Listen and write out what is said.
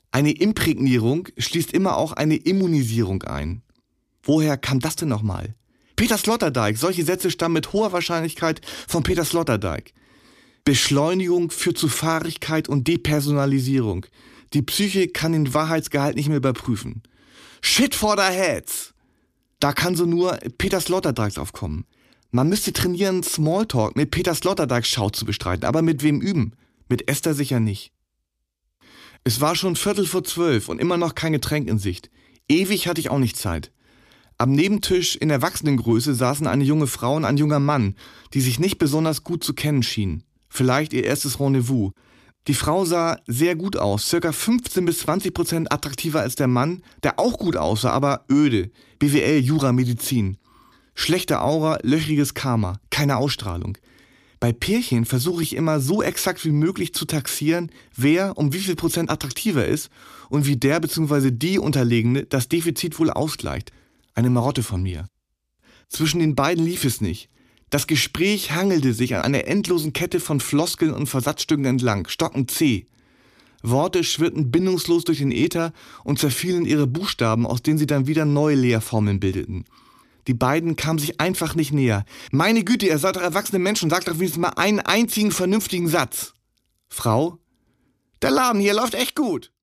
Eine Imprägnierung schließt immer auch eine Immunisierung ein. Woher kam das denn nochmal? Peter Sloterdijk, solche Sätze stammen mit hoher Wahrscheinlichkeit von Peter Sloterdijk. Beschleunigung führt zu Fahrigkeit und Depersonalisierung. Die Psyche kann den Wahrheitsgehalt nicht mehr überprüfen. Shit for the heads! Da kann so nur Peter Sloterdijk aufkommen. Man müsste trainieren, Smalltalk mit Peter Sloterdijks Schau zu bestreiten. Aber mit wem üben? Mit Esther sicher nicht. Es war schon 11:45 und immer noch kein Getränk in Sicht. Ewig hatte ich auch nicht Zeit. Am Nebentisch in Erwachsenengröße saßen eine junge Frau und ein junger Mann, die sich nicht besonders gut zu kennen schienen. Vielleicht ihr erstes Rendezvous. Die Frau sah sehr gut aus, ca. 15-20% attraktiver als der Mann, der auch gut aussah, aber öde. BWL, Jura, Medizin. Schlechte Aura, löchriges Karma, keine Ausstrahlung. Bei Pärchen versuche ich immer so exakt wie möglich zu taxieren, wer um wie viel Prozent attraktiver ist und wie der bzw. die Unterlegene das Defizit wohl ausgleicht. Eine Marotte von mir. Zwischen den beiden lief es nicht. Das Gespräch hangelte sich an einer endlosen Kette von Floskeln und Versatzstücken entlang, stockend zäh. Worte schwirrten bindungslos durch den Äther und zerfielen ihre Buchstaben, aus denen sie dann wieder neue Leerformeln bildeten. Die beiden kamen sich einfach nicht näher. Meine Güte, ihr seid doch erwachsene Menschen, sagt doch wenigstens mal einen einzigen vernünftigen Satz. Frau? Der Laden hier läuft echt gut.